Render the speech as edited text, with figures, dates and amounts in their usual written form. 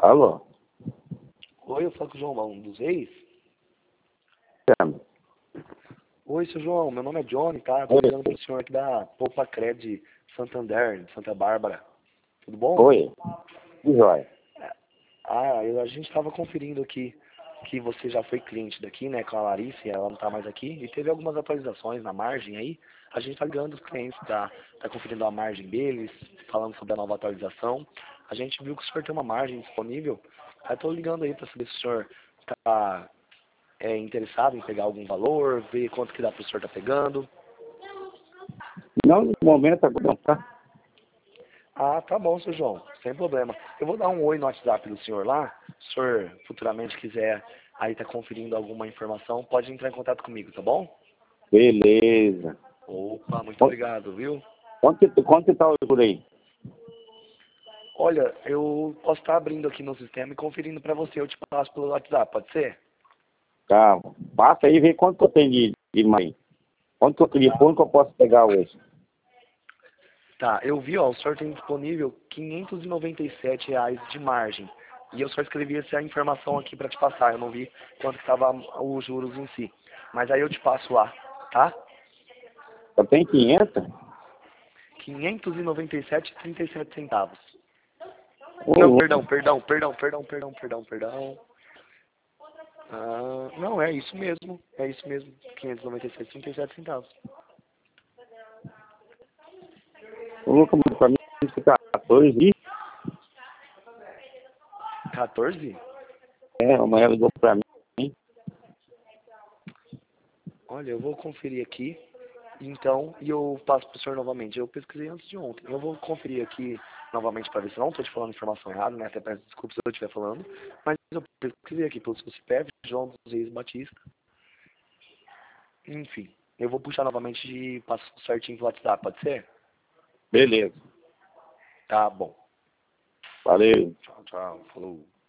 Alô? Oi, eu falo com o João dos Reis. Chama. Oi, seu João, meu nome é Johnny, tá? Tô ligando pro senhor aqui da Poupa Cred Santander, de Santa Bárbara. Tudo bom? Oi. Que jóia. A gente estava conferindo aqui que você já foi cliente daqui, né, com a Larissa, e ela não tá mais aqui, e teve algumas atualizações na margem aí. A gente tá ligando os clientes, tá conferindo a margem deles, falando sobre a nova atualização. A gente viu que o senhor tem uma margem disponível. Aí tô ligando aí para saber se o senhor tá interessado em pegar algum valor, ver quanto que dá pro senhor tá pegando. Não, no momento agora não, tá? Ah, tá bom, seu João, sem problema. Eu vou dar um oi no WhatsApp do senhor lá. Se o senhor futuramente quiser aí tá conferindo alguma informação, pode entrar em contato comigo, tá bom? Beleza. Opa, muito obrigado, viu? Quanto que tá o juro aí? Olha, eu posso estar abrindo aqui no sistema e conferindo pra você. Eu te passo pelo WhatsApp, pode ser? Tá, passa aí e vê quanto que eu tenho de mais. Quanto que eu posso pegar hoje? Tá, eu vi, ó, o senhor tem disponível R$ 597 de margem. E eu só escrevi essa informação aqui pra te passar. Eu não vi quanto que tava os juros em si. Mas aí eu te passo lá, tá? Só tem 500? 597,37 centavos. Ô, Não, louco. perdão. Ah, não, é isso mesmo. É isso mesmo. 597,37 centavos. Ô, louco, pra mim fica 14 e 14? uma ela ligou pra mim. Olha, eu vou conferir aqui. Então, e eu passo pro senhor novamente. Eu pesquisei antes de ontem. Eu vou conferir aqui novamente para ver se eu não estou te falando informação errada, né? Até peço desculpas se eu estiver falando. Mas eu pesquisei aqui pelo seu CPF, João dos Reis Batista. Enfim, eu vou puxar novamente e passo certinho pro WhatsApp, pode ser? Beleza. Tá bom. Valeu. Tchau, tchau. Falou.